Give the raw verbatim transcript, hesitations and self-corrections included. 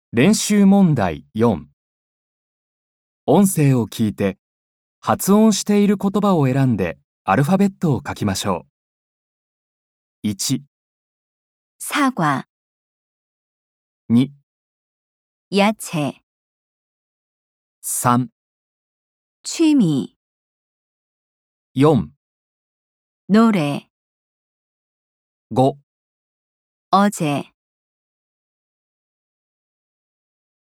練習問題よん。音声を聞いて、発音している言葉を選んでアルファベットを書きましょう。いち、 사과, に、 야채, さん、 취미, よん、 노래, ご、 어제